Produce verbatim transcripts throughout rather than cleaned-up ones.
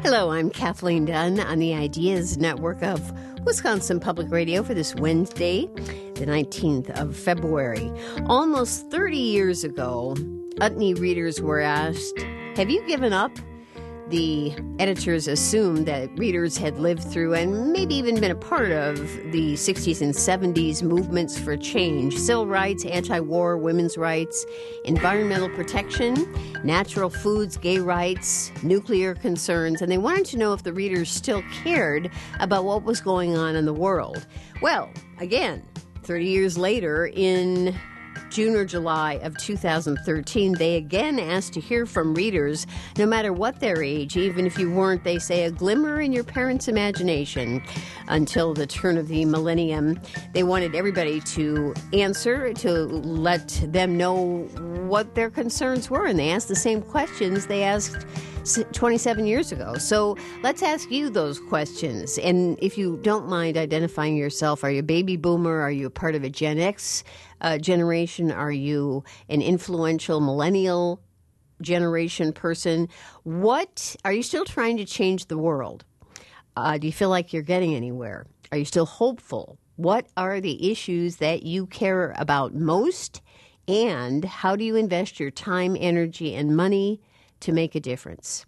Hello, I'm Kathleen Dunn on the Ideas Network of Wisconsin Public Radio for this Wednesday, the nineteenth of February. Almost thirty years ago, Utne readers were asked, have you given up? The editors assumed that readers had lived through and maybe even been a part of the sixties and seventies movements for change, civil rights, anti-war, women's rights, environmental protection, natural foods, gay rights, nuclear concerns, and they wanted to know if the readers still cared about what was going on in the world. Well, again, thirty years later, in June or July of two thousand thirteen, they again asked to hear from readers, no matter what their age, even if you weren't, they say, a glimmer in your parents' imagination until the turn of the millennium. They wanted everybody to answer, to let them know what their concerns were, and they asked the same questions they asked twenty-seven years ago. So let's ask you those questions. And if you don't mind identifying yourself, are you a baby boomer? Are you a part of a Gen X uh, generation? Are you an influential millennial generation person? What are you still trying to change the world? Uh, do you feel like you're getting anywhere? Are you still hopeful? What are the issues that you care about most? And how do you invest your time, energy, and money to make a difference?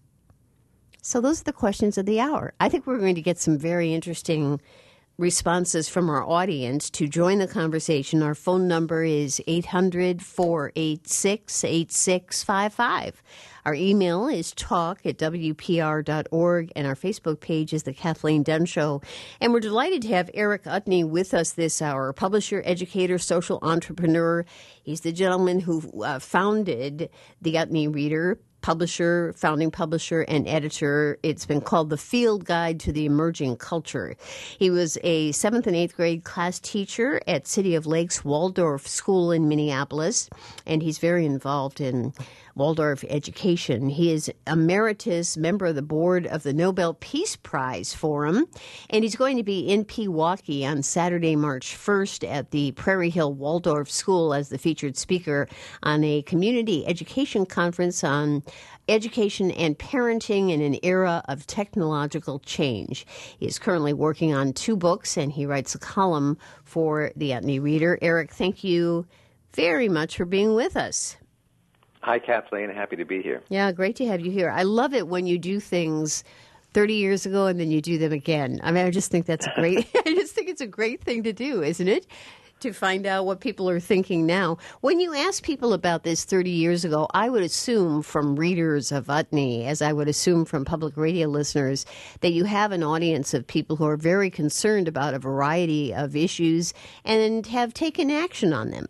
So those are the questions of the hour. I think we're going to get some very interesting responses from our audience. To join the conversation, our phone number is eight hundred, four eight six, eight six five five. Our email is talk at w p r dot org, and our Facebook page is The Kathleen Dunn Show. And we're delighted to have Eric Utne with us this hour, publisher, educator, social entrepreneur. He's the gentleman who uh, founded the Utne Reader, publisher, founding publisher, and editor. It's been called the Field Guide to the Emerging Culture. He was a seventh and eighth grade class teacher at City of Lakes Waldorf School in Minneapolis, and he's very involved in Waldorf education. He is emeritus member of the board of the Nobel Peace Prize Forum, and he's going to be in Pewaukee on Saturday, March first at the Prairie Hill Waldorf School as the featured speaker on a community education conference on education and parenting in an era of technological change. He is currently working on two books, and he writes a column for the Utne Reader. Eric, thank you very much for being with us. Hi, Kathleen. Happy to be here. Yeah, great to have you here. I love it when you do things thirty years ago and then you do them again. I mean, I just think that's a great, I just think it's a great thing to do, isn't it? To find out what people are thinking now. When you ask people about this thirty years ago, I would assume from readers of Utne, as I would assume from public radio listeners, that you have an audience of people who are very concerned about a variety of issues and have taken action on them.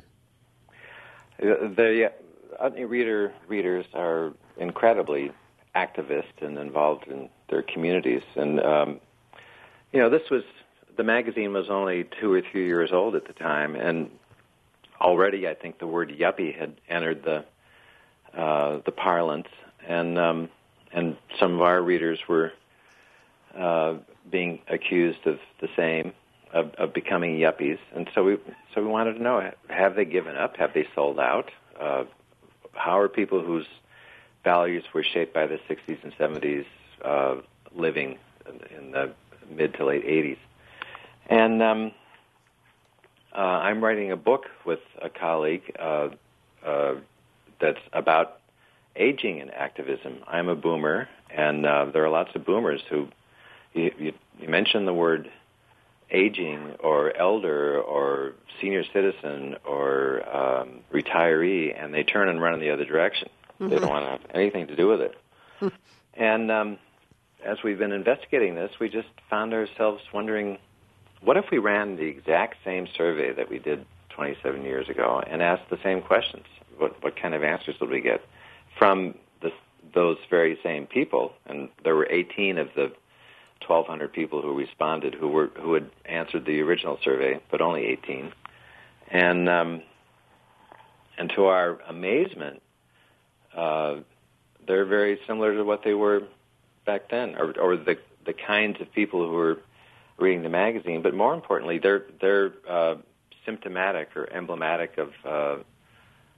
The Utne Reader readers are incredibly activist and involved in their communities. And, um, you know, this was, the magazine was only two or three years old at the time, and already I think the word yuppie had entered the uh, the parlance, and um, and some of our readers were uh, being accused of the same, of, of becoming yuppies. And so we so we wanted to know, have they given up? Have they sold out? Uh, how are people whose values were shaped by the sixties and seventies uh, living in, in the mid to late eighties? And um, uh, I'm writing a book with a colleague uh, uh, that's about aging and activism. I'm a boomer, and uh, there are lots of boomers who, you, you, you mention the word aging or elder or senior citizen or um, retiree, and they turn and run in the other direction. Mm-hmm. They don't want to have anything to do with it. And um, as we've been investigating this, we just found ourselves wondering, what if we ran the exact same survey that we did twenty-seven years ago and asked the same questions? What, what kind of answers would we get from the, those very same people? And there were eighteen of the twelve hundred people who responded who were who had answered the original survey, but only eighteen. And um, and to our amazement, uh, they're very similar to what they were back then, or, or the the kinds of people who were reading the magazine. But more importantly, they're they're uh, symptomatic or emblematic of uh,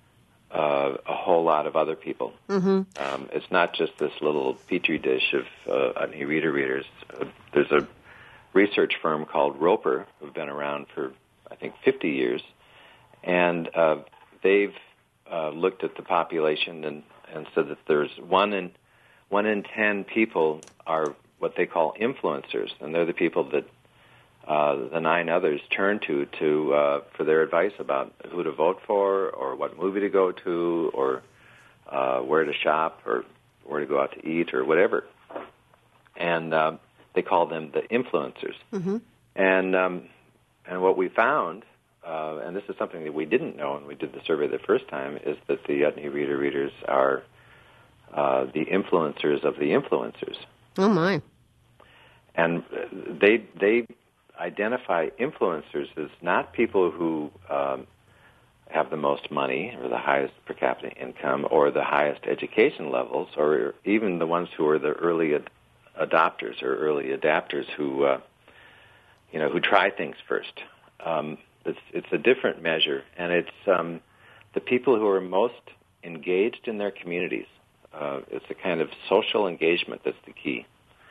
uh, a whole lot of other people. Mm-hmm. Um, it's not just this little petri dish of uh, Utne Reader readers. Uh, there's a research firm called Roper who've been around for, I think, fifty years, and uh, they've uh, looked at the population and, and said that there's one in one in ten people are what they call influencers, and they're the people that uh, the nine others turn to to uh, for their advice about who to vote for, or what movie to go to, or uh, where to shop, or where to go out to eat, or whatever. And uh, they call them the influencers. Mm-hmm. And um, and what we found, uh, and this is something that we didn't know when we did the survey the first time, is that the Utne Reader readers are uh, the influencers of the influencers. Oh my! And they they identify influencers as not people who um, have the most money or the highest per capita income or the highest education levels, or even the ones who are the early ad- adopters or early adapters who uh, you know who try things first. Um, it's it's a different measure, and it's um, the people who are most engaged in their communities. Uh, it's a kind of social engagement that's the key.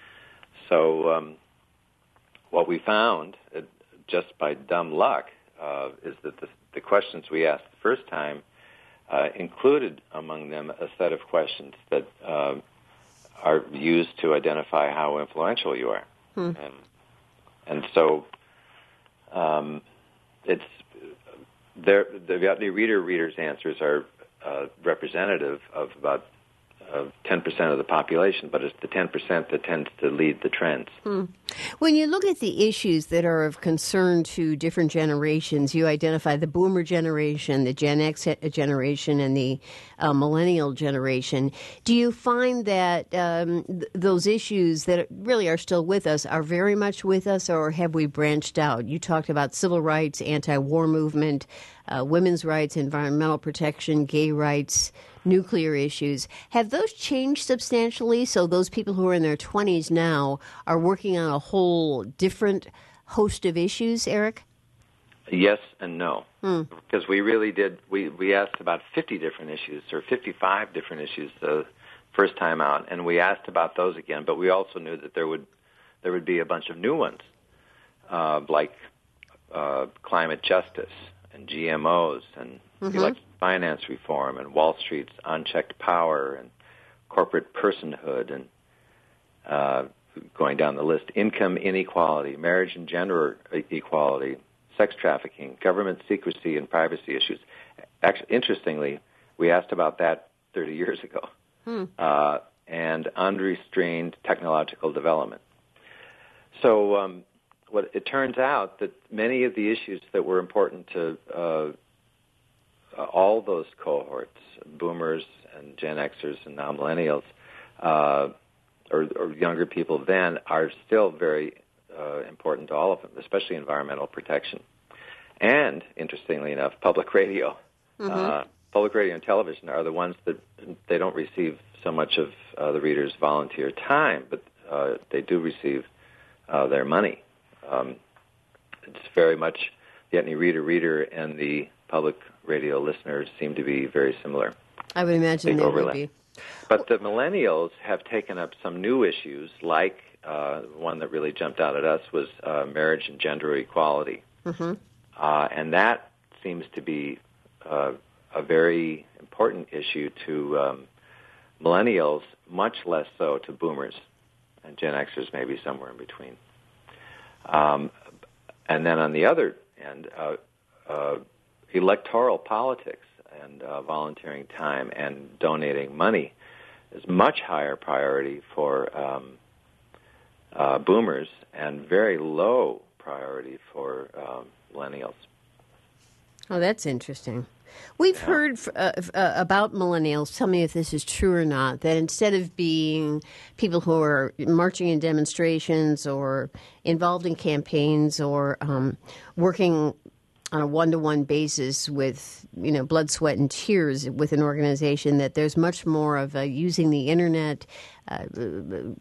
So um, what we found, uh, just by dumb luck, uh, is that the, the questions we asked the first time uh, included among them a set of questions that uh, are used to identify how influential you are. Hmm. And, and so um, it's the Utne Reader readers' answers are uh, representative of about of ten percent of the population, but it's the ten percent that tends to lead the trends. Hmm. When you look at the issues that are of concern to different generations, you identify the boomer generation, the Gen X generation, and the uh, millennial generation. Do you find that um, th- those issues that really are still with us are very much with us, or have we branched out? You talked about civil rights, anti-war movement, uh, women's rights, environmental protection, gay rights, nuclear issues. Have those changed substantially? So those people who are in their twenties now are working on a whole different host of issues, Eric? Yes and no. Hmm. Because we really did, we, we asked about fifty different issues, or fifty-five different issues the first time out, and we asked about those again, but we also knew that there would there would be a bunch of new ones, uh, like uh, climate justice and G M Os and mm-hmm. electric finance reform and Wall Street's unchecked power and corporate personhood and uh, going down the list, income inequality, marriage and gender equality, sex trafficking, government secrecy and privacy issues. Actually, interestingly, we asked about that thirty years ago, hmm. uh, and unrestrained technological development. So um, what it turns out that many of the issues that were important to uh, all those cohorts, boomers and Gen Xers and now millennials, uh, or, or younger people then, are still very uh, important to all of them, especially environmental protection. And, interestingly enough, public radio. Mm-hmm. Uh, public radio and television are the ones that they don't receive so much of uh, the readers' volunteer time, but uh, they do receive uh, their money. Um, it's very much the Utne Reader reader and the public radio listeners seem to be very similar. I would imagine they overlap. would be. But the millennials have taken up some new issues, like uh, one that really jumped out at us was uh, marriage and gender equality. Mm-hmm. Uh, and that seems to be uh, a very important issue to um, millennials, much less so to boomers, and Gen Xers maybe somewhere in between. Um, and then on the other end, uh, uh, electoral politics and uh, volunteering time and donating money is much higher priority for um, uh, boomers and very low priority for um, millennials. Oh, that's interesting. We've Yeah. heard uh, uh, about millennials, tell me if this is true or not, that instead of being people who are marching in demonstrations or involved in campaigns or um, working on a one-to-one basis with, you know, blood, sweat, and tears with an organization, that there's much more of uh, using the internet, uh,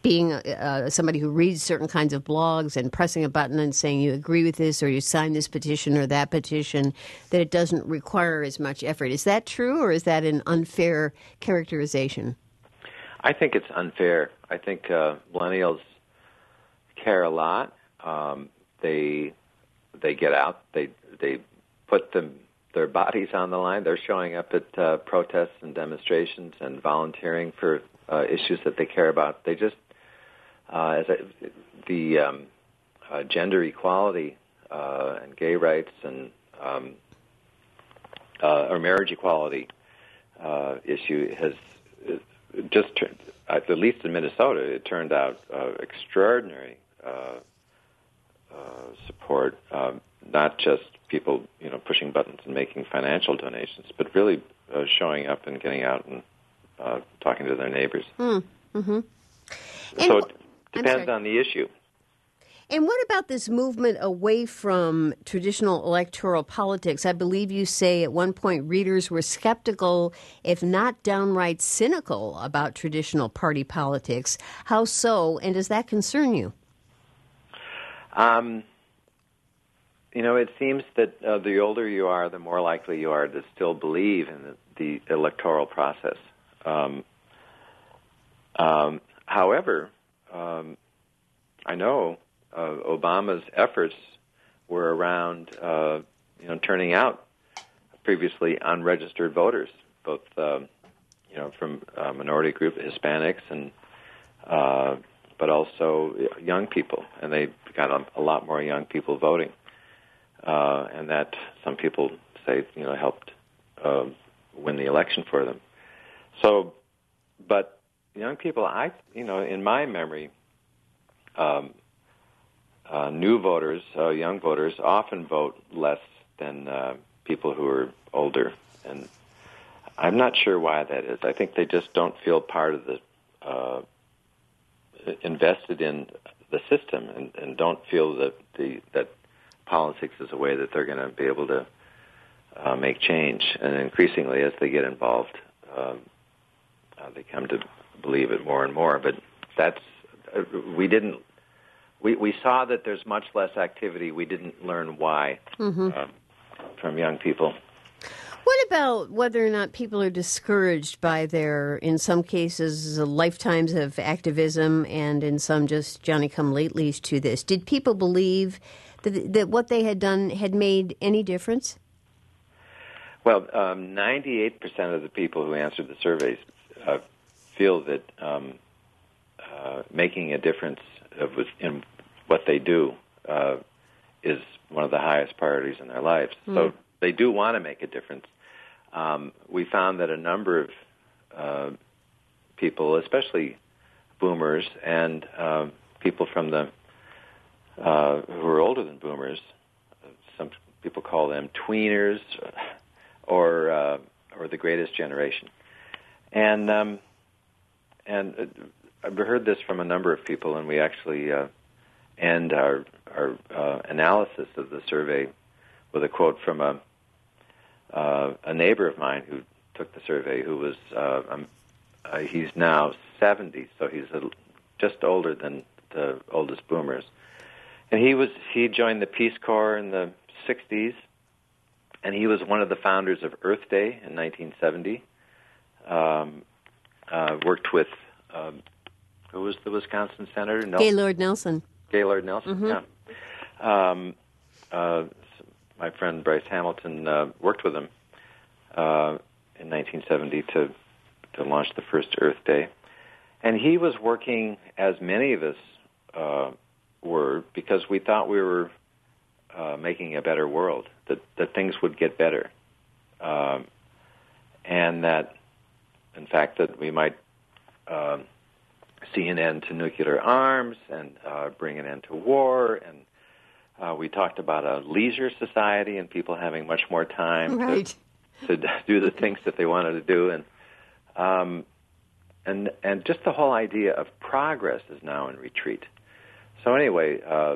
being uh, somebody who reads certain kinds of blogs and pressing a button and saying you agree with this or you sign this petition or that petition, that it doesn't require as much effort. Is that true, or is that an unfair characterization? I think it's unfair. I think uh, millennials care a lot. Um, they they get out. They they put them, their bodies on the line. They're showing up at uh, protests and demonstrations and volunteering for uh, issues that they care about. They just uh, as a, the um, uh, gender equality uh, and gay rights and um, uh, or marriage equality uh, issue has just turned, at least in Minnesota, it turned out uh, extraordinary uh, uh, support. Um, not just people, you know, pushing buttons and making financial donations, but really uh, showing up and getting out and uh, talking to their neighbors. Mm, mm-hmm. So it depends on the issue. And what about this movement away from traditional electoral politics? I believe you say at one point readers were skeptical, if not downright cynical, about traditional party politics. How so, and does that concern you? Um, you know, it seems that uh, the older you are, the more likely you are to still believe in the, the electoral process. Um, um, however, um, I know Uh, Obama's efforts were around, uh, you know, turning out previously unregistered voters, both, uh, you know, from uh, minority group Hispanics and, uh, but also young people, and they got a, a lot more young people voting, uh, and that some people say, you know, helped uh, win the election for them. So, but young people, I, you know, in my memory. Um, Uh, new voters, uh, young voters, often vote less than uh, people who are older, and I'm not sure why that is. I think they just don't feel part of the uh, invested in the system, and, and don't feel that the that politics is a way that they're going to be able to uh, make change. And increasingly, as they get involved, um, uh, they come to believe it more and more. But that's uh, we didn't. We, we saw that there's much less activity. We didn't learn why mm-hmm. uh, from young people. What about whether or not people are discouraged by their, in some cases, lifetimes of activism, and in some just Johnny-come-latelys to this? Did people believe that, that what they had done had made any difference? Well, um, ninety-eight percent of the people who answered the surveys uh, feel that um, uh, making a difference in what they do uh, is one of the highest priorities in their lives. Mm. So they do want to make a difference. Um, we found that a number of uh, people, especially boomers and uh, people from the uh, who are older than boomers, some people call them tweeners, or uh, or the greatest generation, and um, and. Uh, I've heard this from a number of people, and we actually uh, end our our uh, analysis of the survey with a quote from a uh, a neighbor of mine who took the survey, who was uh, um, uh, he's now seventy, so he's a, just older than the oldest boomers, and he was he joined the Peace Corps in the sixties, and he was one of the founders of Earth Day in nineteen seventy. Um, uh, worked with. Um, Who was the Wisconsin senator? Nelson? Gaylord Nelson. Gaylord Nelson, mm-hmm. yeah. Um, uh, my friend Bryce Hamilton uh, worked with him uh, in nineteen seventy to to launch the first Earth Day. And he was working, as many of us uh, were, because we thought we were uh, making a better world, that, that things would get better. Um, and that, in fact, that we might... Uh, see an end to nuclear arms and uh, bring an end to war. And uh, we talked about a leisure society and people having much more time right. to, to do the things that they wanted to do. And um, and and just the whole idea of progress is now in retreat. So anyway, uh,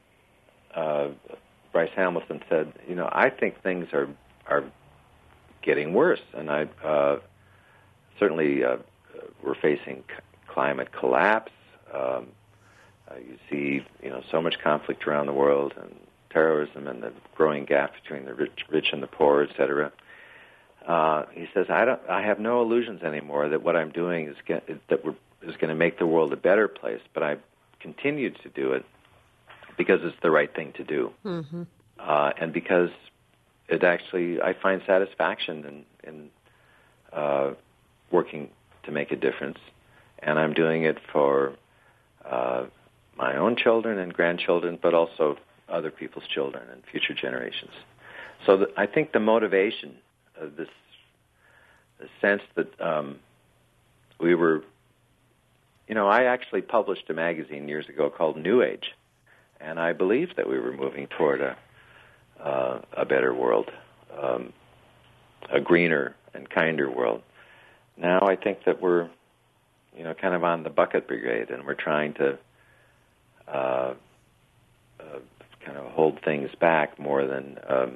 uh, Bryce Hamilton said, you know, I think things are are getting worse, and I uh, certainly uh, we're facing climate collapse. Um, uh, you see, you know, so much conflict around the world, and terrorism, and the growing gap between the rich, rich and the poor, et cetera. Uh, he says, I don't, I have no illusions anymore that what I'm doing is get, that we're, is going to make the world a better place. But I continued to do it because it's the right thing to do, mm-hmm. uh, and because it actually, I find satisfaction in, in uh, working to make a difference, and I'm doing it for uh, my own children and grandchildren, but also other people's children and future generations. So the, I think the motivation of this, the sense that um, we were, you know, I actually published a magazine years ago called New Age, and I believed that we were moving toward a uh, a better world, um, a greener and kinder world. Now I think that we're, you know, kind of on the bucket brigade, and we're trying to uh, uh, kind of hold things back more than um,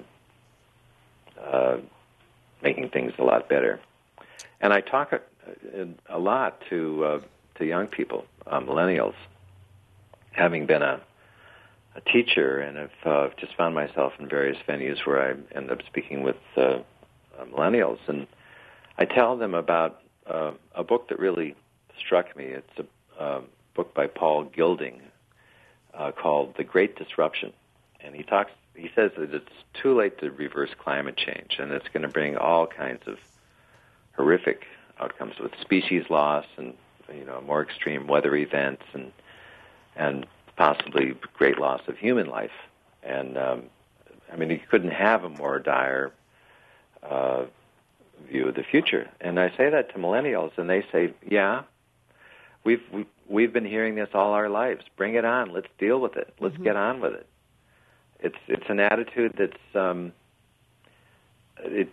uh, making things a lot better. And I talk a, a lot to uh, to young people, uh, millennials, having been a, a teacher, and have uh, just found myself in various venues where I end up speaking with uh, uh, millennials, and I tell them about uh, a book that really struck me. It's a uh, book by Paul Gilding uh, called The Great Disruption, and he talks. He says that it's too late to reverse climate change, and it's going to bring all kinds of horrific outcomes with species loss and, you know, more extreme weather events and and possibly great loss of human life. And um, I mean, you couldn't have a more dire uh, view of the future. And I say that to millennials, and they say, "Yeah, we've we, we've been hearing this all our lives. Bring it on. Let's deal with it. Let's mm-hmm. get on with it." It's it's an attitude that's um, it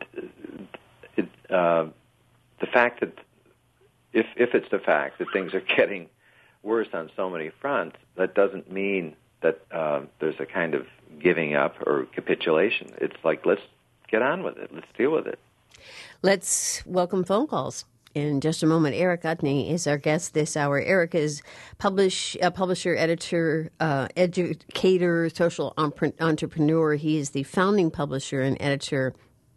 it uh, the fact that if if it's the fact that things are getting worse on so many fronts, that doesn't mean that uh, there's a kind of giving up or capitulation. It's like, let's get on with it. Let's deal with it. Let's welcome phone calls. In just a moment, Eric Utne is our guest this hour. Eric is publish, uh, publisher, editor, uh, educator, social entrepreneur. He is the founding publisher and editor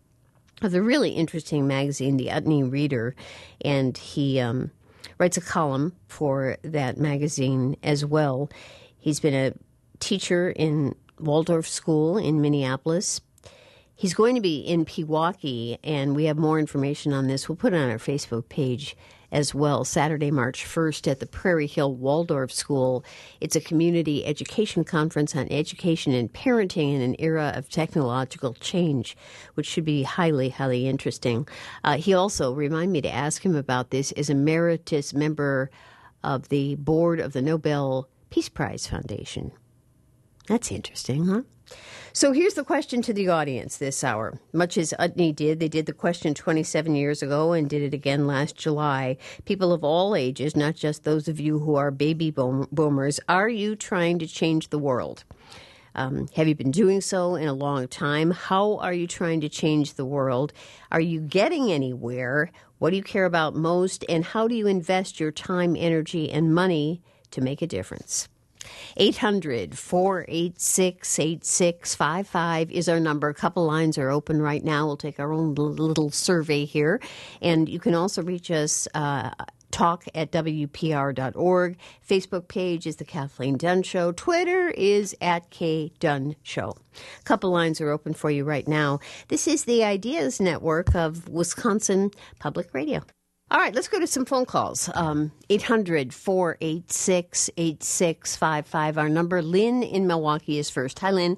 of the really interesting magazine, The Utne Reader, and he um, writes a column for that magazine as well. He's been a teacher in Waldorf School in Minneapolis. He's going to be in Pewaukee, and we have more information on this. We'll put it on our Facebook page as well. Saturday, March first at the Prairie Hill Waldorf School. It's a community education conference on education and parenting in an era of technological change, which should be highly, highly interesting. Uh, he also reminded me to ask him about this as emeritus member of the board of the Nobel Peace Prize Foundation. That's interesting, huh? So here's the question to the audience this hour. Much as Utne did, they did the question twenty-seven years ago and did it again last July. People of all ages, not just those of you who are baby boom- boomers, are you trying to change the world? Um, have you been doing so in a long time? How are you trying to change the world? Are you getting anywhere? What do you care about most? And how do you invest your time, energy, and money to make a difference? eight hundred, four eight six, eight six five five is our number. A couple lines are open right now. We'll take our own little survey here. And you can also reach us, uh, talk at W P R dot org. Facebook page is The Kathleen Dunn Show. Twitter is at K Dunn Show. A couple lines are open for you right now. This is the Ideas Network of Wisconsin Public Radio. All right, let's go to some phone calls. Um, eight hundred, four eight six, eight six five five, our number. Lynn in Milwaukee is first. Hi, Lynn.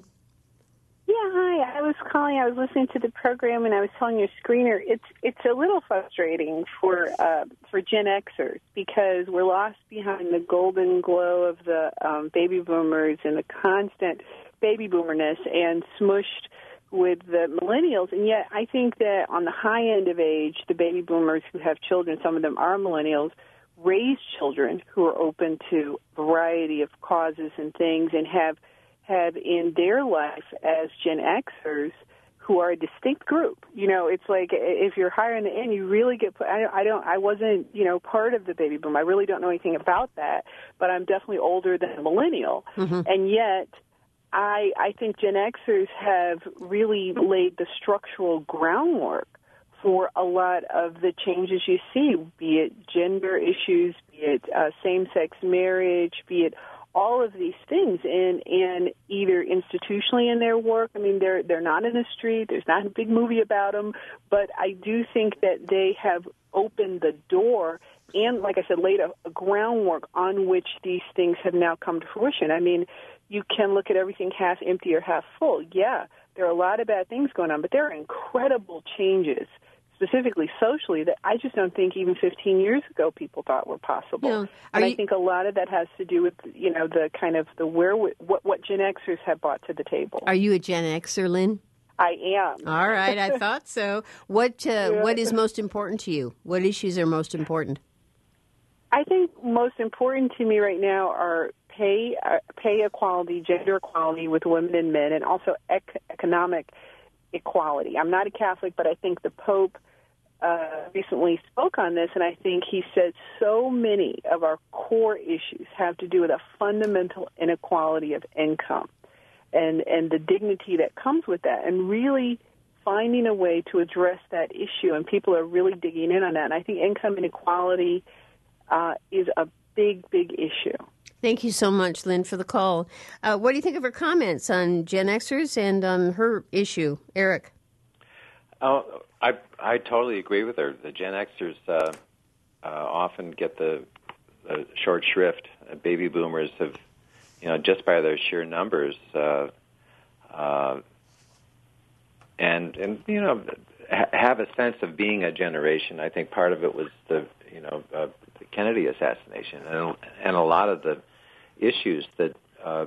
Yeah, hi. I was calling. I was listening to the program, and I was telling your screener it's it's a little frustrating for uh, for Gen Xers because we're lost behind the golden glow of the um, baby boomers and the constant baby boomerness and smushed with the millennials, and yet I think that on the high end of age, the baby boomers who have children, some of them are millennials, raise children who are open to a variety of causes and things and have have in their life as Gen Xers who are a distinct group. You know, it's like if you're higher in the end, you really get put, I, I don't, I wasn't, you know, part of the baby boom. I really don't know anything about that, but I'm definitely older than a millennial. Mm-hmm. And yet, I, I think Gen Xers have really laid the structural groundwork for a lot of the changes you see, be it gender issues, be it uh, same-sex marriage, be it all of these things, and and either institutionally in their work. I mean, they're they're not in the street. There's not a big movie about them, but I do think that they have opened the door and, like I said, laid a, a groundwork on which these things have now come to fruition. I mean, you can look at everything half empty or half full. Yeah, there are a lot of bad things going on, but there are incredible changes, specifically socially, that I just don't think even fifteen years ago people thought were possible. Yeah. And you, I think a lot of that has to do with, you know, the kind of the where what, what Gen Xers have brought to the table. Are you a Gen Xer, Lynn? I am. All right, I thought so. What uh, yeah. What is most important to you? What issues are most important? I think most important to me right now are pay uh, pay equality, gender equality with women and men, and also ec- economic equality. I'm not a Catholic, but I think the Pope uh, recently spoke on this, and I think he said so many of our core issues have to do with a fundamental inequality of income and, and the dignity that comes with that, and really finding a way to address that issue, and people are really digging in on that. And I think income inequality uh, is a big, big issue. Thank you so much, Lynn, for the call. Uh, what do you think of her comments on Gen Xers and on her issue? Eric? Oh, I I totally agree with her. The Gen Xers uh, uh, often get the, the short shrift. Uh, baby boomers have, you know, just by their sheer numbers, uh, uh, and, and, you know, ha- have a sense of being a generation. I think part of it was the, you know, uh, the Kennedy assassination and, and a lot of the issues that uh,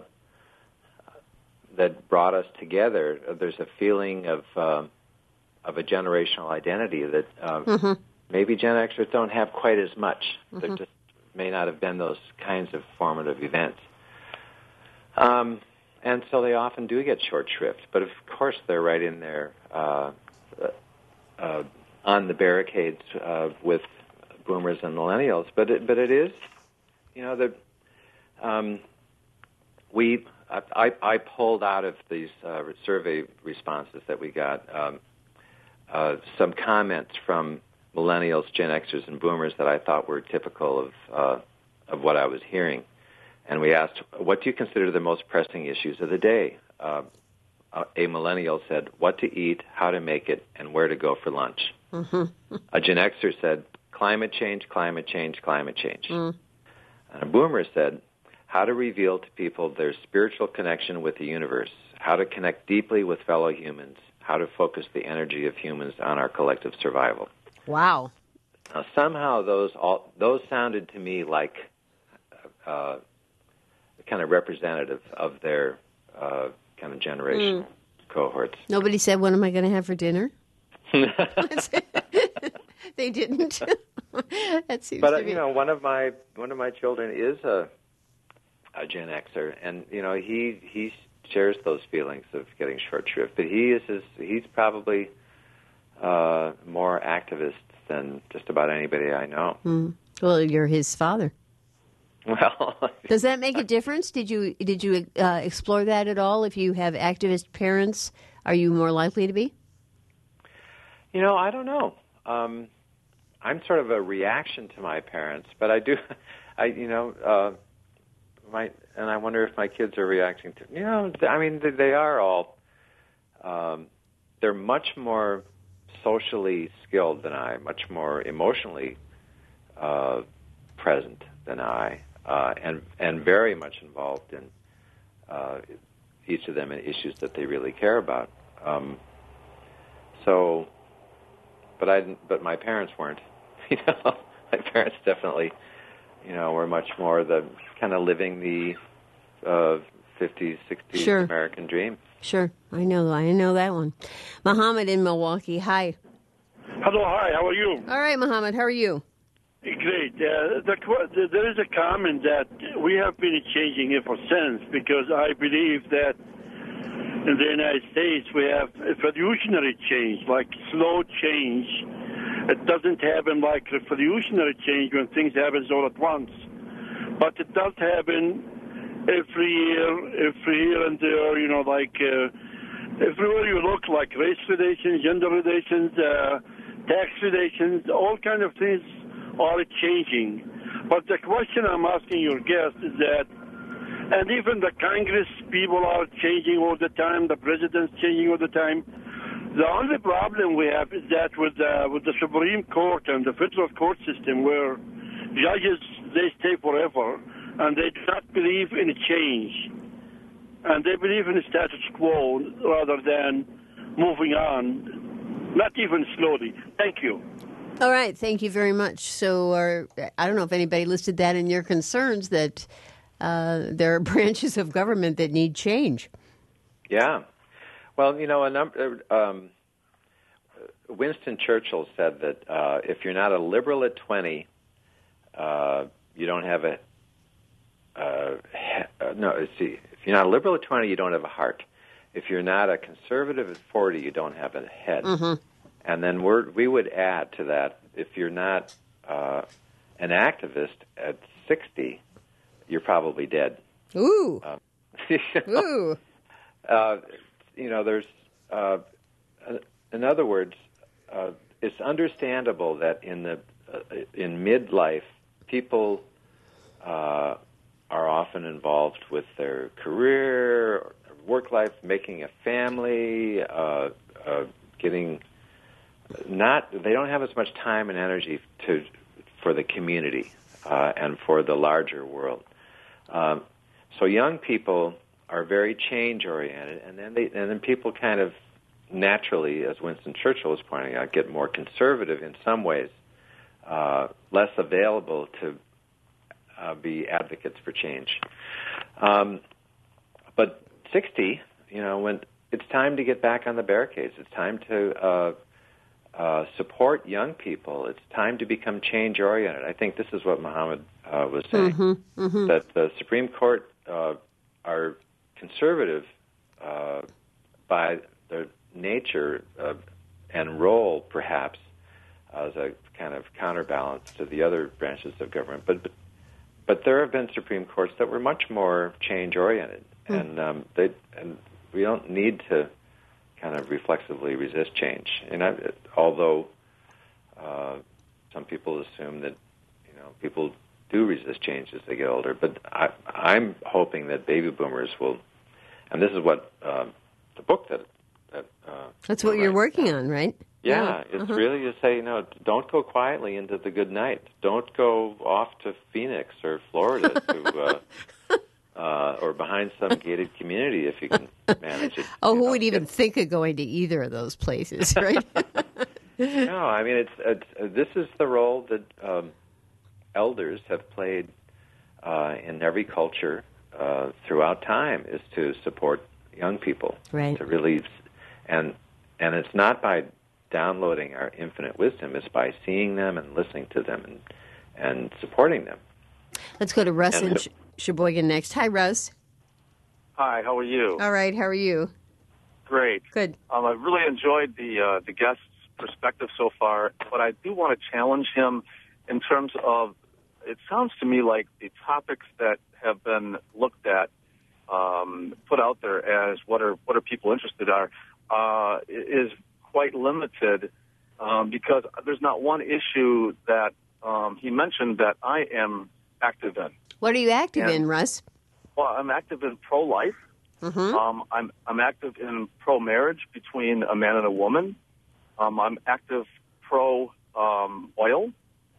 that brought us together. There's a feeling of uh, of a generational identity that uh, mm-hmm. maybe Gen Xers don't have quite as much. Mm-hmm. There just may not have been those kinds of formative events, um, and so they often do get short shrift. But of course, they're right in there uh, uh, on the barricades uh, with boomers and millennials. But it, but it is, you know, the Um, we, I, I pulled out of these uh, survey responses that we got um, uh, some comments from millennials, Gen Xers, and boomers that I thought were typical of uh, of what I was hearing. And we asked, what do you consider the most pressing issues of the day? Uh, a millennial said, what to eat, how to make it, and where to go for lunch. Mm-hmm. A Gen Xer said, climate change, climate change, climate change. Mm. And a boomer said, how to reveal to people their spiritual connection with the universe, how to connect deeply with fellow humans, how to focus the energy of humans on our collective survival. Wow. Now, somehow those all, those sounded to me like uh, kind of representative of their uh, kind of generation mm. cohorts. Nobody said, what am I going to have for dinner? They didn't. That seems but, to be... you know, one of my one of my children is a a Gen Xer, and you know he he shares those feelings of getting short shrift. But he is his, he's probably uh, more activist than just about anybody I know. Mm. Well, you're his father. Well, does that make a difference? Did you did you uh, explore that at all? If you have activist parents, are you more likely to be? You know, I don't know. Um, I'm sort of a reaction to my parents, but I do, I you know. Uh, My, and I wonder if my kids are reacting to, you know, I mean, they are all, um, they're much more socially skilled than I, much more emotionally uh, present than I, uh, and and very much involved in uh, each of them in issues that they really care about. Um, so, but I didn't, but my parents weren't, you know, my parents definitely, you know, were much more the kind of living the uh, fifties, sixties sure. American dream. Sure. I know. I know that one. Muhammad in Milwaukee. Hi. Hello. Hi. How are you? All right, Muhammad. How are you? Great. Uh, the, the, there is a comment that we have been changing it for since, because I believe that in the United States, we have revolutionary change, like slow change. It doesn't happen like revolutionary change when things happen all at once. But it does happen every year, every year and there, you know, like uh, everywhere you look, like race relations, gender relations, uh, tax relations, all kind of things are changing. But the question I'm asking your guest is that, and even the Congress people are changing all the time, the president's changing all the time. The only problem we have is that with uh, with the Supreme Court and the federal court system, where judges, they stay forever, and they do not believe in change. And they believe in the status quo rather than moving on, not even slowly. Thank you. All right. Thank you very much. So are, I don't know if anybody listed that in your concerns, that uh, there are branches of government that need change. Yeah. Well, you know, a number. Um, Winston Churchill said that uh, if you're not a liberal at twenty, uh, you don't have a. Uh, he- no, see, if you're not a liberal at twenty, you don't have a heart. If you're not a conservative at forty, you don't have a head. Mm-hmm. And then we're, we would add to that: if you're not uh, an activist at sixty, you're probably dead. Ooh. Um, you know, Ooh. Uh, you know, there's, uh, in other words, uh, it's understandable that in the uh, in midlife, people uh, are often involved with their career, work life, making a family, uh, uh, getting not. They don't have as much time and energy to for the community uh, and for the larger world. Um, so young people are very change oriented, and then they and then people kind of naturally, as Winston Churchill was pointing out, get more conservative in some ways, uh, less available to uh, be advocates for change. Um, but sixty, you know, when it's time to get back on the barricades, it's time to uh, uh, support young people. It's time to become change oriented. I think this is what Muhammad uh, was saying, Mm-hmm, mm-hmm. that the Supreme Court uh, are conservative uh, by their nature uh, and role, perhaps, as a kind of counterbalance to the other branches of government. But but, but there have been Supreme Courts that were much more change-oriented, mm. and um, they and we don't need to kind of reflexively resist change. And I, although uh, some people assume that you know people do resist change as they get older, but I, I'm hoping that baby boomers will, and this is what uh, the book that that uh, that's what you're working on, right? Yeah, yeah. it's uh-huh. really to say, you know, don't go quietly into the good night. Don't go off to Phoenix or Florida to, uh, uh, or behind some gated community if you can manage it. Oh, who know, would even get... think of going to either of those places, right? No, I mean, it's, it's uh, this is the role that um, elders have played uh, in every culture uh, throughout time, is to support young people, right? To really, and and it's not by downloading our infinite wisdom, is by seeing them and listening to them and and supporting them. Let's go to Russ and in Sh- Sheboygan next. Hi, Russ. Hi, how are you? All right, how are you? Great. Good. Um, I've really enjoyed the uh, the guest's perspective so far, but I do want to challenge him in terms of, it sounds to me like the topics that have been looked at, um, put out there as what are what are people interested are, uh, is quite limited, um, because there's not one issue that um, he mentioned that I am active in. What are you active and, in, Russ? Well, I'm active in pro-life. Mm-hmm. Um, I'm I'm active in pro-marriage between a man and a woman. Um, I'm active pro um, oil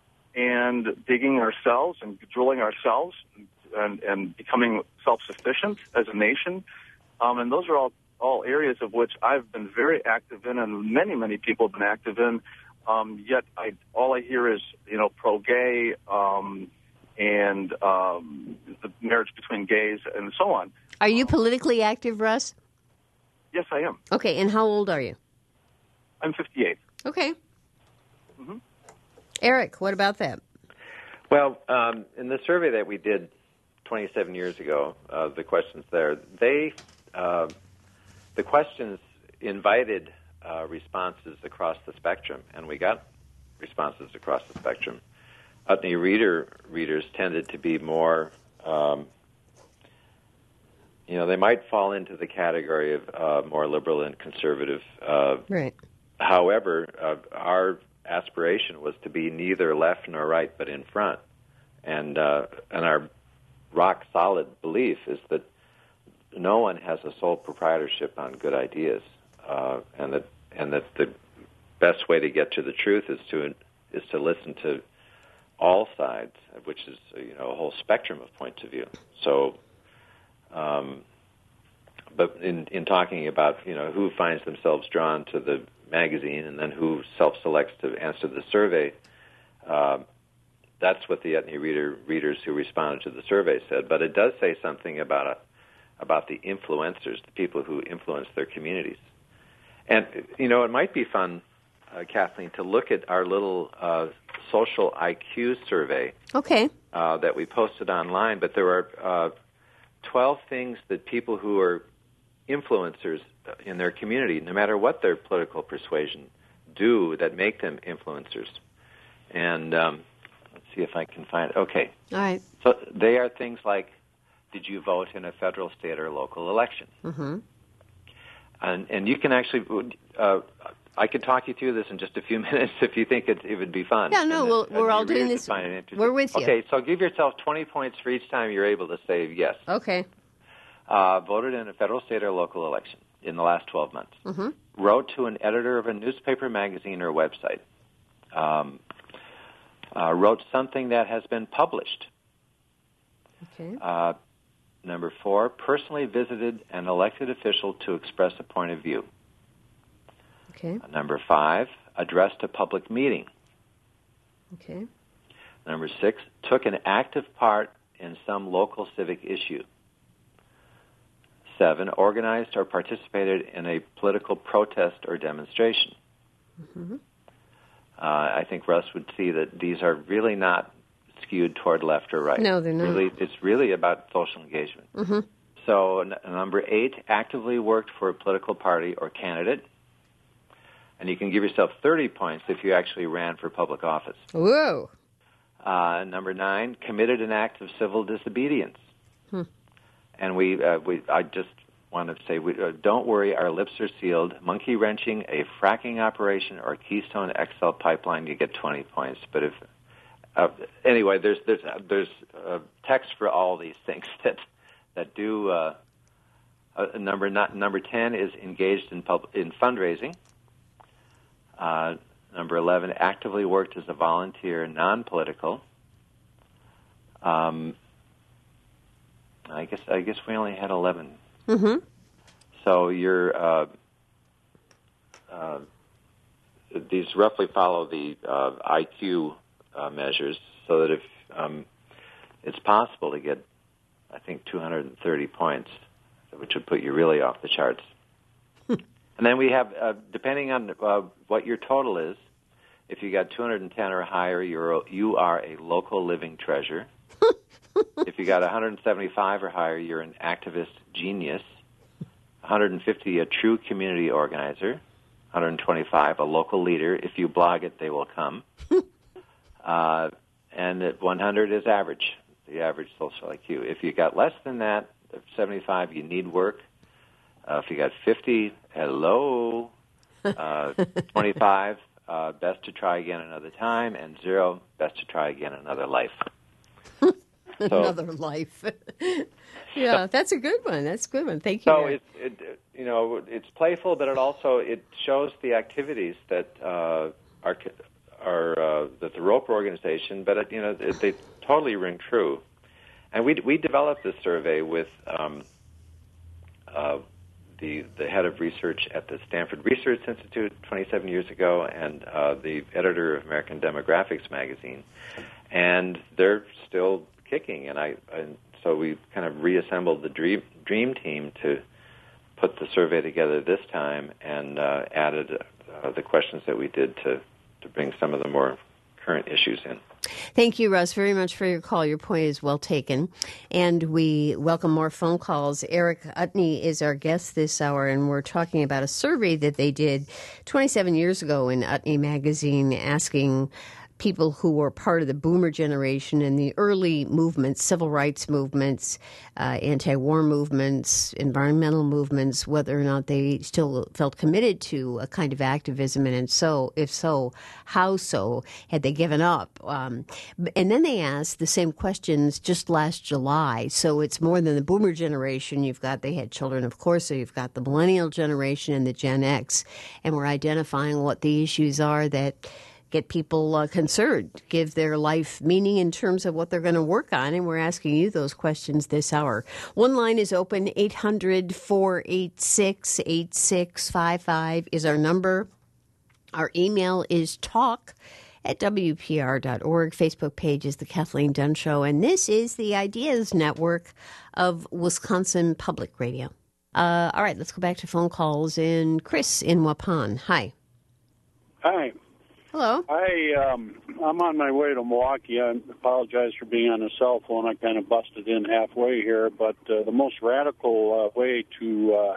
and digging ourselves and drilling ourselves and, and becoming self-sufficient as a nation. Um, and those are all, all areas of which I've been very active in, and many, many people have been active in. Um, yet I, all I hear is, you know, pro-gay um, and um, the marriage between gays and so on. Are you politically active, Russ? Yes, I am. Okay, and how old are you? I'm fifty-eight. Okay. Mm-hmm. Eric, what about that? Well, um, in the survey that we did twenty-seven years ago, uh, the questions there, they uh, the questions invited uh, responses across the spectrum, and we got responses across the spectrum. Utne reader readers tended to be more, um, you know, they might fall into the category of uh, more liberal and conservative. Uh, right. However, uh, our aspiration was to be neither left nor right, but in front, and uh, and our rock solid belief is that no one has a sole proprietorship on good ideas, uh, and that and that the best way to get to the truth is to is to listen to all sides, which is you know a whole spectrum of points of view. So, um, but in in talking about you know who finds themselves drawn to the magazine and then who self-selects to answer the survey, uh, that's what the Utne reader readers who responded to the survey said. But it does say something about a, about the influencers, the people who influence their communities. And you know, it might be fun, uh, Kathleen, to look at our little uh, social I Q survey. Okay. Uh, that we posted online. But there are uh, twelve things that people who are influencers in their community, no matter what their political persuasion, do that make them influencers. And um, let's see if I can find it. Okay. All right. So they are things like, did you vote in a federal, state, or local election? Mm-hmm. And, and you can actually, uh, I could talk you through this in just a few minutes if you think it, it would be fun. Yeah, no, and, we'll, and we're all doing this. We're with you. Okay, so give yourself twenty points for each time you're able to say yes. Okay. Uh, voted in a federal, state, or local election in the last twelve months. Mm-hmm. Wrote to an editor of a newspaper, magazine, or website. Um, uh, wrote something that has been published. Okay. Uh, number four, personally visited an elected official to express a point of view. Okay. Uh, number five, addressed a public meeting. Okay. Number six, took an active part in some local civic issue. Seven, organized or participated in a political protest or demonstration. Mm-hmm. Uh, I think Russ would see that these are really not skewed toward left or right. No, they're not. Really, it's really about social engagement. Mm-hmm. So n- number eight, actively worked for a political party or candidate. And you can give yourself thirty points if you actually ran for public office. Whoa. Uh, number nine, committed an act of civil disobedience. Hmm. And we, uh, we, I just want to say, we, uh, don't worry, our lips are sealed. Monkey wrenching, a fracking operation, or Keystone X L pipeline, you get twenty points. But if, uh, anyway, there's there's uh, there's uh, text for all these things that that do. Uh, uh, number not, number ten is engaged in pub, in fundraising. Uh, number eleven, actively worked as a volunteer, non-political. Um, I guess I guess we only had eleven. Mm-hmm. So you're uh, uh, these roughly follow the uh, I Q uh, measures, so that if um, it's possible to get, I think, two hundred thirty points, which would put you really off the charts. And then we have, uh, depending on uh, what your total is, if you got two hundred ten or higher, you're a, you are a local living treasure. If you got one hundred seventy-five or higher, you're an activist genius. one hundred fifty, a true community organizer. one hundred twenty-five, a local leader. If you blog it, they will come. uh, and at one hundred is average, the average social I Q. If you got less than that, seventy-five, you need work. Uh, if you got fifty, hello. Uh, twenty-five, uh, best to try again another time. And zero, best to try again another life. So, another life. Yeah, that's a good one. That's a good one. Thank you. So it, it, you know, it's playful, but it also it shows the activities that uh, are are uh, that the Roper organization, but it, you know, they, they totally ring true. And we we developed this survey with um, uh, the the head of research at the Stanford Research Institute twenty-seven years ago, and uh, the editor of American Demographics magazine, and they're still kicking. And I and so we kind of reassembled the dream dream team to put the survey together this time, and uh, added uh, the questions that we did to to bring some of the more current issues in. Thank you, Russ, very much for your call. Your point is well taken. And we welcome more phone calls. Eric Utne is our guest this hour, and we're talking about a survey that they did twenty-seven years ago in Utne magazine asking people who were part of the boomer generation and the early movements, civil rights movements, uh, anti-war movements, environmental movements, whether or not they still felt committed to a kind of activism, and so, if so, how so? Had they given up? Um, and then they asked the same questions just last July. So it's more than the boomer generation. You've got, they had children, of course, so you've got the millennial generation and the Gen X, and we're identifying what the issues are that get people uh, concerned, give their life meaning in terms of what they're going to work on. And we're asking you those questions this hour. One line is open. eight hundred, four eight six, eight six five five is our number. Our email is talk at W P R dot org. Facebook page is The Kathleen Dunn Show. And this is the Ideas Network of Wisconsin Public Radio. Uh, all right, let's go back to phone calls. And Chris in Waupun. Hi. Hi. Hello. I, um, I'm on my way to Milwaukee. I apologize for being on a cell phone. I kind of busted in halfway here. But uh, the most radical uh, way to uh,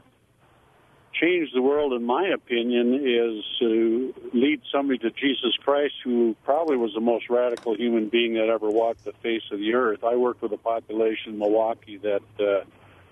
change the world, in my opinion, is to lead somebody to Jesus Christ, who probably was the most radical human being that ever walked the face of the earth. I work with a population in Milwaukee that uh,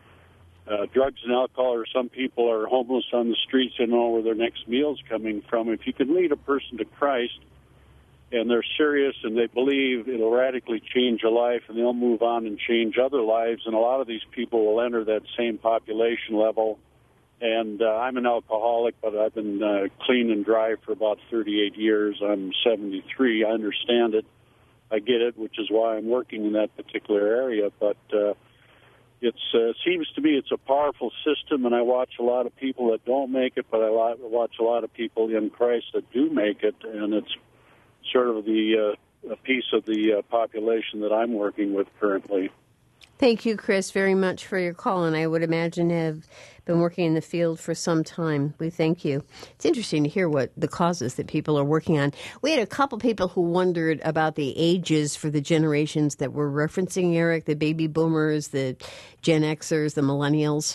uh, drugs and alcohol, or some people are homeless on the streets and know where their next meal's coming from. If you can lead a person to Christ and they're serious and they believe it'll radically change a life, and they'll move on and change other lives, and a lot of these people will enter that same population level. And uh, I'm an alcoholic, but I've been uh, clean and dry for about thirty-eight years. I'm seventy-three. I understand it. I get it, which is why I'm working in that particular area. But uh, it uh, seems to me it's a powerful system, and I watch a lot of people that don't make it, but I watch a lot of people in Christ that do make it, and it's sort of the uh, a piece of the uh, population that I'm working with currently. Thank you, Chris, very much for your call, and I would imagine have been working in the field for some time. We thank you. It's interesting to hear what the causes that people are working on. We had a couple people who wondered about the ages for the generations that we're referencing, Eric, the baby boomers, the Gen Xers, the millennials.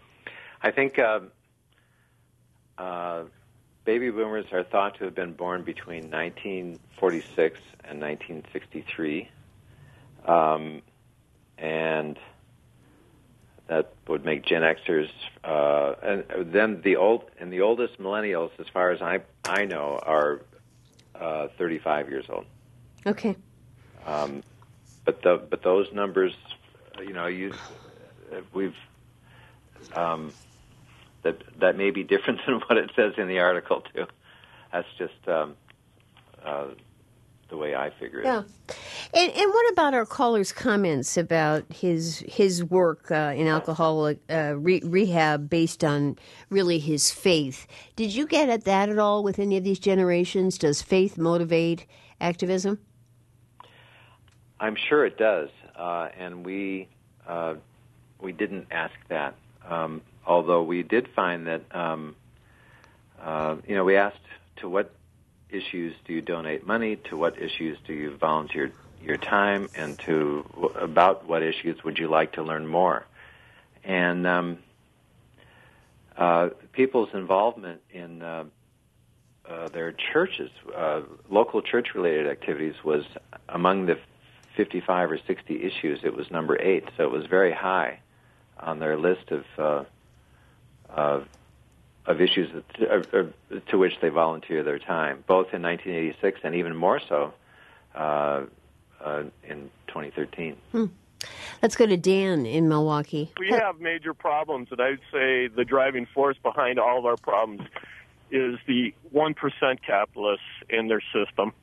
I think uh, uh, baby boomers are thought to have been born between nineteen forty-six and nineteen sixty-three. Um And that would make Gen Xers, uh, and then the old and the oldest millennials, as far as I I know, are uh, thirty-five years old. Okay. Um, but the but those numbers, you know, you we've um, that that may be different than what it says in the article too. That's just um, uh, the way I figure it. Yeah. And, and what about our caller's comments about his his work uh, in alcoholic uh, re- rehab based on really his faith? Did you get at that at all with any of these generations? Does faith motivate activism? I'm sure it does, uh, and we uh, we didn't ask that. Um, although we did find that um, uh, you know we asked to what issues do you donate money, to what issues do you volunteer your time, and to about what issues would you like to learn more. And um, uh, people's involvement in uh, uh, their churches, uh, local church-related activities, was among the fifty-five or sixty issues. It was number eight, so it was very high on their list of uh, of, of issues that, uh, uh, to which they volunteer their time, both in nineteen eighty-six and even more so uh, uh, in twenty thirteen. Hmm. Let's go to Dan in Milwaukee. We have major problems, and I'd say the driving force behind all of our problems is the one percent capitalists and their system.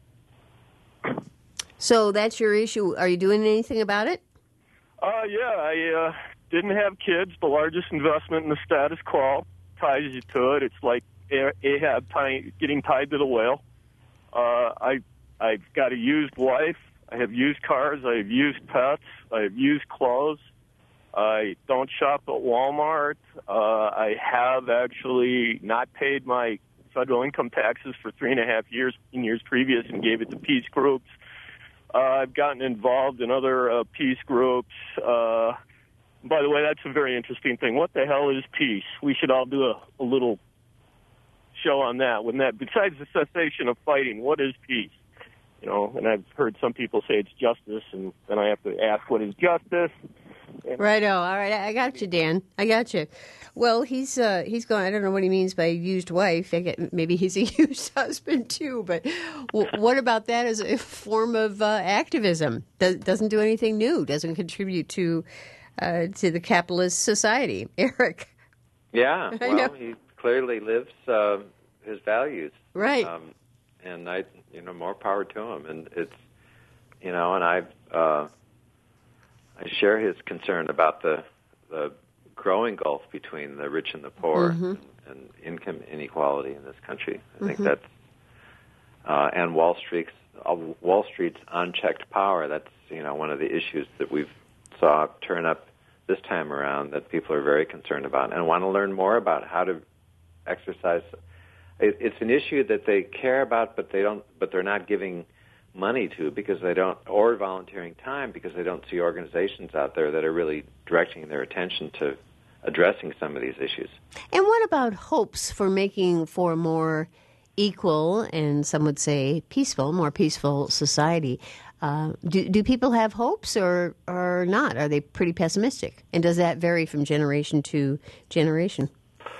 So that's your issue. Are you doing anything about it? Uh, yeah, I uh, didn't have kids. The largest investment in the status quo ties you to it. It's like Ahab tie, getting tied to the whale. Uh, I, I've got a used wife. I have used cars. I have used pets. I have used clothes. I don't shop at Walmart. Uh, I have actually not paid my federal income taxes for three and a half years in years previous and gave it to peace groups. Uh, I've gotten involved in other uh, peace groups. Uh, by the way, that's a very interesting thing. What the hell is peace? We should all do a, a little show on that. When that, besides the cessation of fighting, what is peace? You know, and I've heard some people say it's justice, and then I have to ask, what is justice? Righto. All right. I got you, Dan. I got you. Well, he's uh, he's going, I don't know what he means by used wife. I get, maybe he's a used husband, too. But w- what about that as a form of uh, activism? Does, doesn't do anything new, doesn't contribute to uh, to the capitalist society. Eric. Yeah. I Well, know. he clearly lives uh, his values. Right. Um, and I, you know, more power to him. And it's, you know, and I've, uh, I share his concern about the, the growing gulf between the rich and the poor, Mm-hmm. and, and income inequality in this country. I think Mm-hmm. that's, uh, and Wall Street's, uh, Wall Street's unchecked power. That's, you know, one of the issues that we've saw turn up this time around that people are very concerned about and want to learn more about how to exercise. It, it's an issue that they care about, but they don't. But they're not giving money to because they don't, or volunteering time because they don't see organizations out there that are really directing their attention to addressing some of these issues. And what about hopes for making for a more equal and some would say peaceful, more peaceful society? Uh, do, do people have hopes or, or not? Are they pretty pessimistic? And does that vary from generation to generation?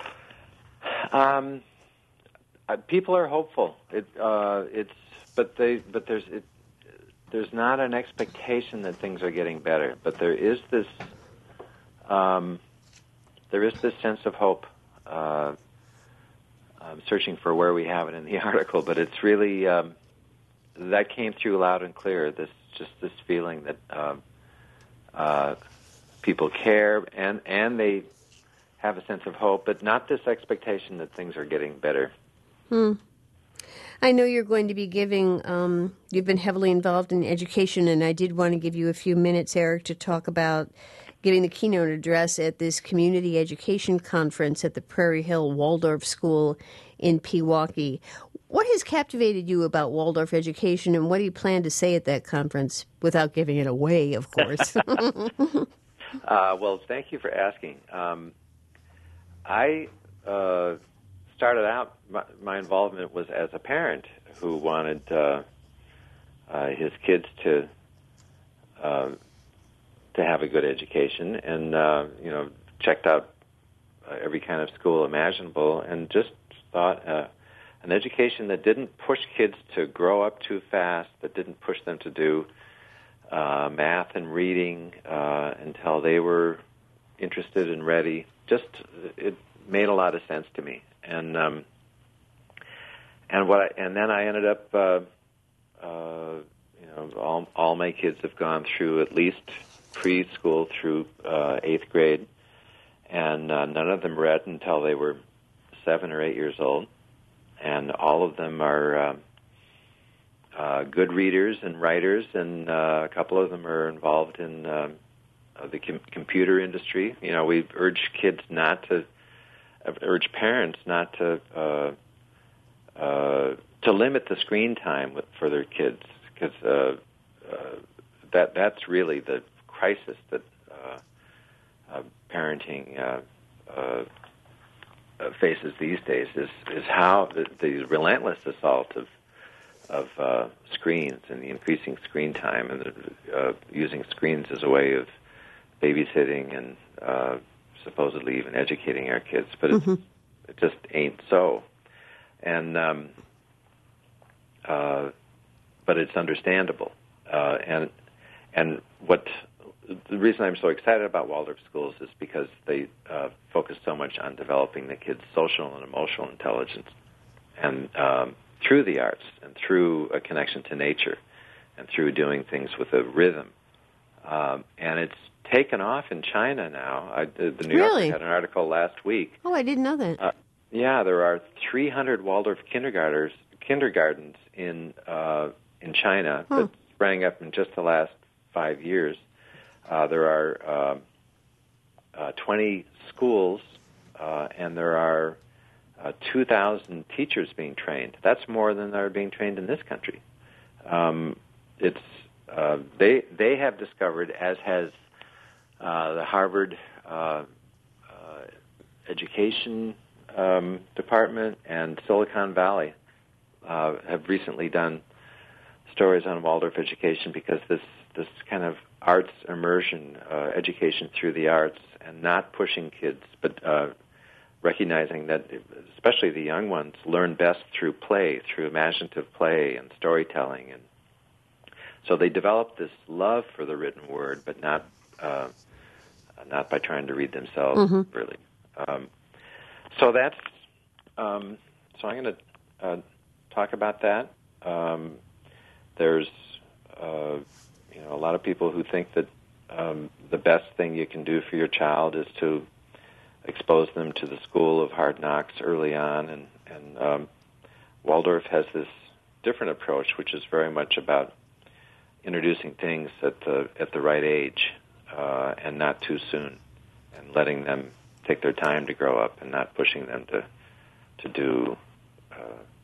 Um, uh, people are hopeful. It, uh, it's, but they, but there's, it, there's not an expectation that things are getting better. But there is this, um, there is this sense of hope. Uh, I'm searching for where we have it in the article, but it's really um, that came through loud and clear. This, just this feeling that um, uh, people care and and they have a sense of hope, but not this expectation that things are getting better. Hmm. I know you're going to be giving, um, you've been heavily involved in education, and I did want to give you a few minutes, Eric, to talk about giving the keynote address at this community education conference at the Prairie Hill Waldorf School in Pewaukee. What has captivated you about Waldorf education, and what do you plan to say at that conference without giving it away, of course? uh, well, thank you for asking. Um, I uh, started out, my, my involvement was as a parent who wanted uh, uh, his kids to uh, to have a good education, and uh, you know, checked out uh, every kind of school imaginable, and just thought uh, an education that didn't push kids to grow up too fast, that didn't push them to do uh, math and reading uh, until they were interested and ready. Just it made a lot of sense to me, and um, and what I, and then I ended up, uh, uh, you know, all all my kids have gone through at least preschool through uh, eighth grade, and uh, none of them read until they were seven or eight years old, and all of them are uh, uh, good readers and writers, and uh, a couple of them are involved in uh, the com- computer industry. You know, we urge kids not to, uh, urge parents not to uh, uh, to limit the screen time with, for their kids, because uh, uh, that that's really the crisis that uh, uh, parenting uh, uh, uh, faces these days is is how the, the relentless assault of of uh, screens and the increasing screen time and the, uh, using screens as a way of babysitting and uh, supposedly even educating our kids, but Mm-hmm. it's, it just ain't so. And um, uh, but it's understandable, uh, and and what. The reason I'm so excited about Waldorf schools is because they uh, focus so much on developing the kids' social and emotional intelligence, and um, through the arts, and through a connection to nature, and through doing things with a rhythm. Um, and it's taken off in China now. I, the New Really? Yorker had an article last week. Oh, I didn't know that. Uh, yeah, there are three hundred Waldorf kindergartners, kindergartens in uh, in China Huh. that sprang up in just the last five years. Uh, there are uh, uh, twenty schools, uh, and there are uh, two thousand teachers being trained. That's more than are being trained in this country. Um, it's uh, they they have discovered, as has uh, the Harvard uh, uh, Education um, Department and Silicon Valley uh, have recently done stories on Waldorf education, because this this kind of arts immersion, uh, education through the arts, and not pushing kids, but uh, recognizing that especially the young ones learn best through play, through imaginative play and storytelling. And so they develop this love for the written word, but not uh, not by trying to read themselves, mm-hmm. really. Um, so that's um, so I'm going to uh, talk about that. Um, there's uh, you know a lot of people who think that um, the best thing you can do for your child is to expose them to the school of hard knocks early on, and, and um, Waldorf has this different approach, which is very much about introducing things at the at the right age uh, and not too soon, and letting them take their time to grow up, and not pushing them to to do uh,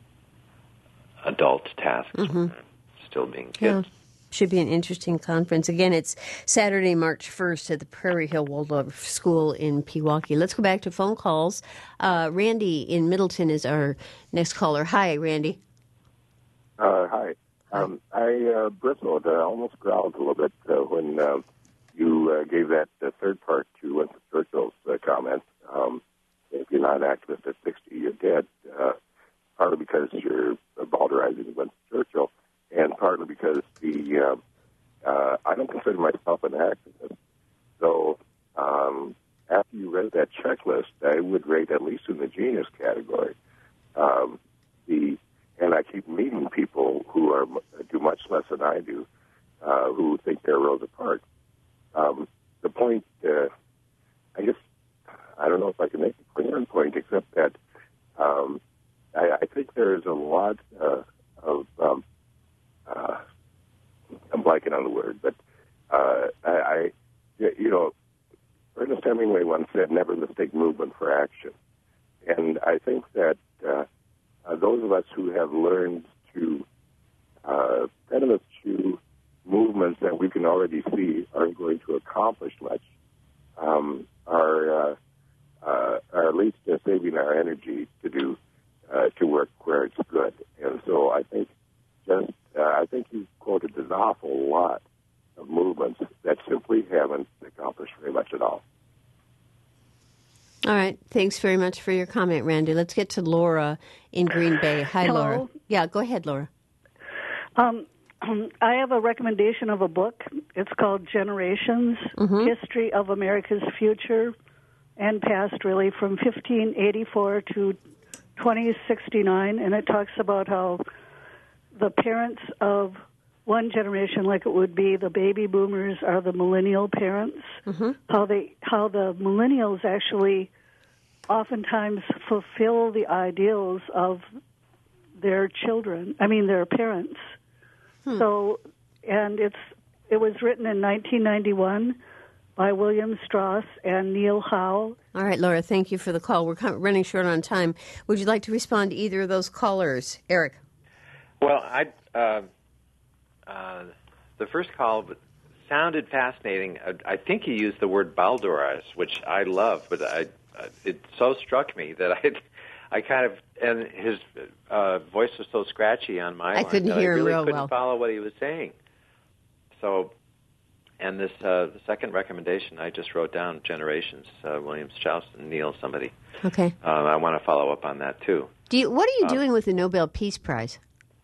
adult tasks, mm-hmm. still being kids. Yeah. Should be an interesting conference. Again, it's Saturday, March first at the Prairie Hill Waldorf School in Pewaukee. Let's go back to phone calls. Uh, Randy in Middleton is our next caller. Hi, Randy. Uh, hi. Um, I uh, bristled, uh, almost growled a little bit uh, when uh, you uh, gave that uh, third part to Winston Churchill's uh, comment. Um, if you're not an activist at sixty, you're dead. Uh, partly because you're balderizing Winston Churchill, and partly because the uh, uh, I don't consider myself an activist. So um, after you read that checklist, I would rate at least in the genius category. Um, the and I keep meeting people who are do much less than I do, uh, who think they're Rosa Parks. Um, the point, uh, I guess, I don't know if I can make a coherent point, except that um, I, I think there's a lot uh, of um, Uh, I'm blanking on the word, but uh, I, I, you know, Ernest Hemingway once said, "Never mistake movement for action." And I think that uh, uh, those of us who have learned to uh, kind of eschew movements that we can already see aren't going to accomplish much um, are, uh, uh, are at least uh, saving our energy to do uh, to work where it's good. And so I think just Uh, I think you quoted an awful lot of movements that simply haven't accomplished very much at all. All right. Thanks very much for your comment, Randy. Let's get to Laura in Green Bay. Hi, Hello. Laura. Yeah, go ahead, Laura. Um, I have a recommendation of a book. It's called Generations, mm-hmm. History of America's Future and Past, really, from fifteen eighty-four to twenty sixty-nine, and it talks about how the parents of one generation, like it would be the baby boomers, are the millennial parents. Mm-hmm. How they, how the millennials actually, oftentimes fulfill the ideals of their children. I mean, their parents. Hmm. So, and it's it was written in nineteen ninety-one by William Strauss and Neil Howe. All right, Laura. Thank you for the call. We're running short on time. Would you like to respond to either of those callers, Eric? Well, I uh, uh, the first call sounded fascinating. I, I think he used the word baldorize, which I love, but I, uh, it so struck me that I, I kind of and his uh, voice was so scratchy on my I line couldn't that hear I really him real couldn't well. follow what he was saying. So, and this uh, the second recommendation I just wrote down: Generations, uh, William Strauss and Neil somebody. Okay. Uh, I want to follow up on that too. Do you, what are you um, doing with the Nobel Peace Prize?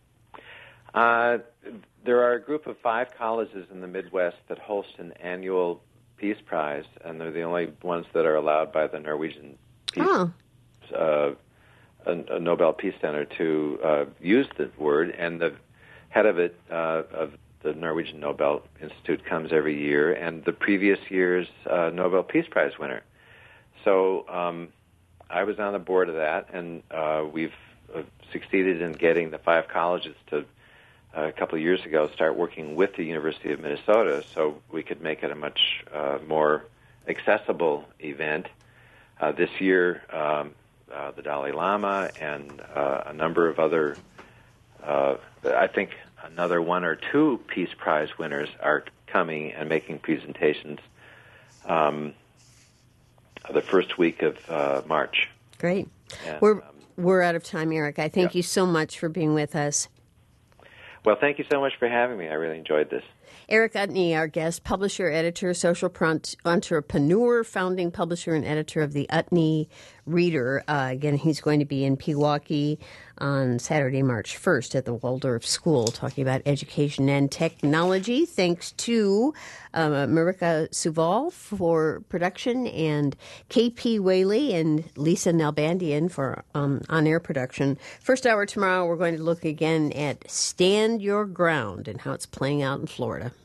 Uh, there are a group of five colleges in the Midwest that host an annual Peace Prize, and they're the only ones that are allowed by the Norwegian Peace, oh. uh, a, a Nobel Peace Center to uh, use the word. And the head of it, uh, of the Norwegian Nobel Institute, comes every year, and the previous year's uh, Nobel Peace Prize winner. So um, I was on the board of that, and uh, we've uh, succeeded in getting the five colleges to a couple of years ago start working with the University of Minnesota so we could make it a much uh, more accessible event. Uh, this year, um, uh, the Dalai Lama, and uh, a number of other, uh, I think another one or two Peace Prize winners are coming and making presentations um, the first week of uh, March. Great. And, we're, um, we're out of time, Eric. I thank yeah. you so much for being with us. Well, thank you so much for having me. I really enjoyed this. Eric Utne, our guest, publisher, editor, social prompt entrepreneur, founding publisher and editor of the Utne Reader. Uh, again, he's going to be in Pewaukee on Saturday, March first at the Waldorf School talking about education and technology. Thanks to uh, Marika Suval for production and K P Whaley and Lisa Nalbandian for um, on-air production. First hour tomorrow, we're going to look again at Stand Your Ground and how it's playing out in Florida.